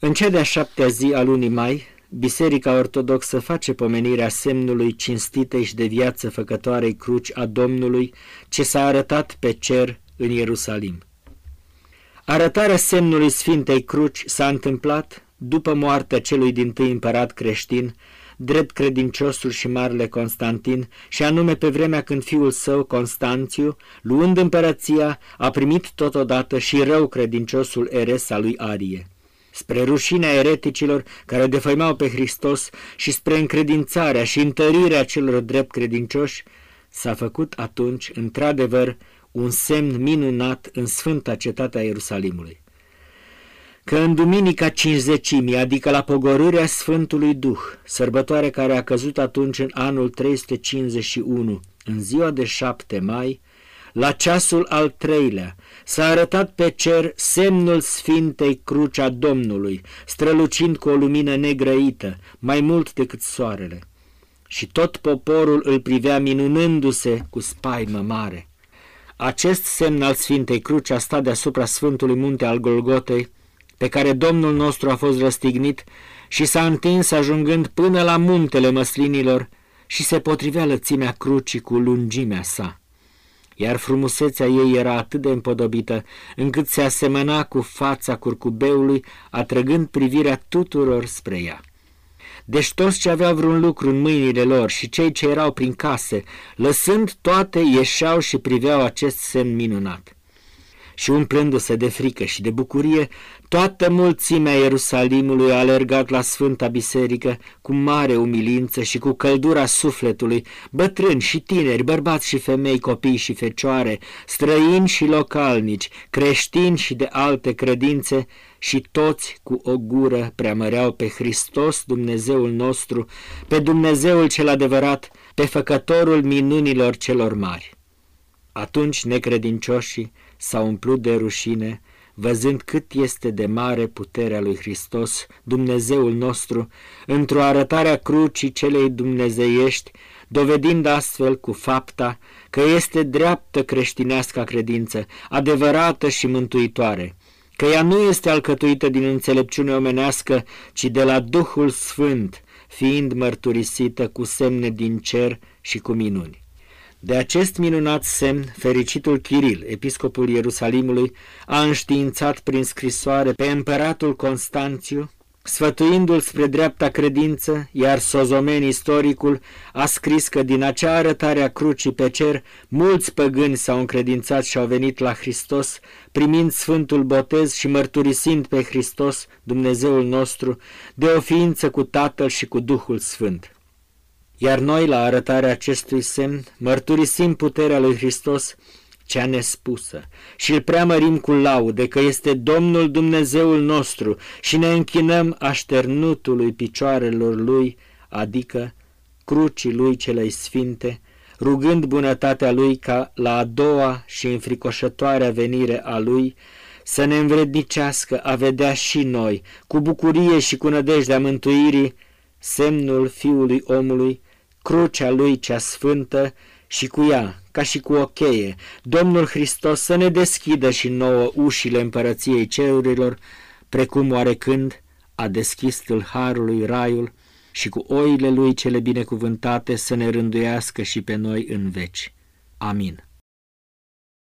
În cea de-a 7-a zi a lunii mai, Biserica Ortodoxă face pomenirea semnului cinstitei și de viață făcătoarei cruci a Domnului ce s-a arătat pe cer în Ierusalim. Arătarea semnului Sfintei Cruci s-a întâmplat după moartea celui dintâi împărat creștin, drept credinciosul și marele Constantin, și anume pe vremea când fiul său, Constanțiu, luând împărăția, a primit totodată și rău credinciosul eres al lui Arie. Spre rușinea ereticilor care defăimau pe Hristos și spre încredințarea și întărirea celor drept credincioși, s-a făcut atunci, într-adevăr, un semn minunat în sfânta cetate a Ierusalimului. Că în duminica Cincizecimii, adică la pogorârea Sfântului Duh, sărbătoare care a căzut atunci în anul 351, în ziua de 7 mai, la ceasul al 3-lea, s-a arătat pe cer semnul Sfintei Cruci a Domnului, strălucind cu o lumină negrăită, mai mult decât soarele. Și tot poporul îl privea minunându-se cu spaimă mare. Acest semn al Sfintei Cruci a stat deasupra Sfântului Munte al Golgotei, pe care Domnul nostru a fost răstignit și s-a întins ajungând până la muntele măslinilor și se potrivea lățimea crucii cu lungimea sa. Iar frumusețea ei era atât de împodobită, încât se asemăna cu fața curcubeului, atrăgând privirea tuturor spre ea. Deci toți ce aveau vreun lucru în mâinile lor și cei ce erau prin case, lăsând toate, ieșeau și priveau acest semn minunat. Și umplându-se de frică și de bucurie, toată mulțimea Ierusalimului a alergat la Sfânta Biserică cu mare umilință și cu căldura sufletului, bătrâni și tineri, bărbați și femei, copii și fecioare, străini și localnici, creștini și de alte credințe, și toți cu o gură preamăreau pe Hristos, Dumnezeul nostru, pe Dumnezeul cel adevărat, pe Făcătorul minunilor celor mari. Atunci necredincioșii s-au umplut de rușine, văzând cât este de mare puterea lui Hristos, Dumnezeul nostru, într-o arătare a crucii celei dumnezeiești, dovedind astfel cu fapta că este dreaptă creștinească credință, adevărată și mântuitoare, că ea nu este alcătuită din înțelepciune omenească, ci de la Duhul Sfânt, fiind mărturisită cu semne din cer și cu minuni. De acest minunat semn, fericitul Chiril, episcopul Ierusalimului, a înștiințat prin scrisoare pe împăratul Constanțiu, sfătuindu-l spre dreapta credință, iar Sozomen, istoricul, a scris că din acea arătare a crucii pe cer, mulți păgâni s-au încredințat și au venit la Hristos, primind Sfântul Botez și mărturisind pe Hristos, Dumnezeul nostru, de o ființă cu Tatăl și cu Duhul Sfânt. Iar noi, la arătarea acestui semn, mărturisim puterea lui Hristos cea nespusă și îl preamărim cu laude că este Domnul Dumnezeul nostru și ne închinăm așternutului picioarelor lui, adică crucii lui celei sfinte, rugând bunătatea lui ca la a doua și înfricoșătoarea venire a lui să ne învrednicească a vedea și noi, cu bucurie și cu nădejdea mântuirii, semnul Fiului Omului, crucea lui cea sfântă, și cu ea, ca și cu o cheie, Domnul Hristos să ne deschidă și nouă ușile împărăției cerurilor, precum oarecând a deschis tâlharului raiul, și cu oile lui cele binecuvântate să ne rânduiască și pe noi în veci. Amin.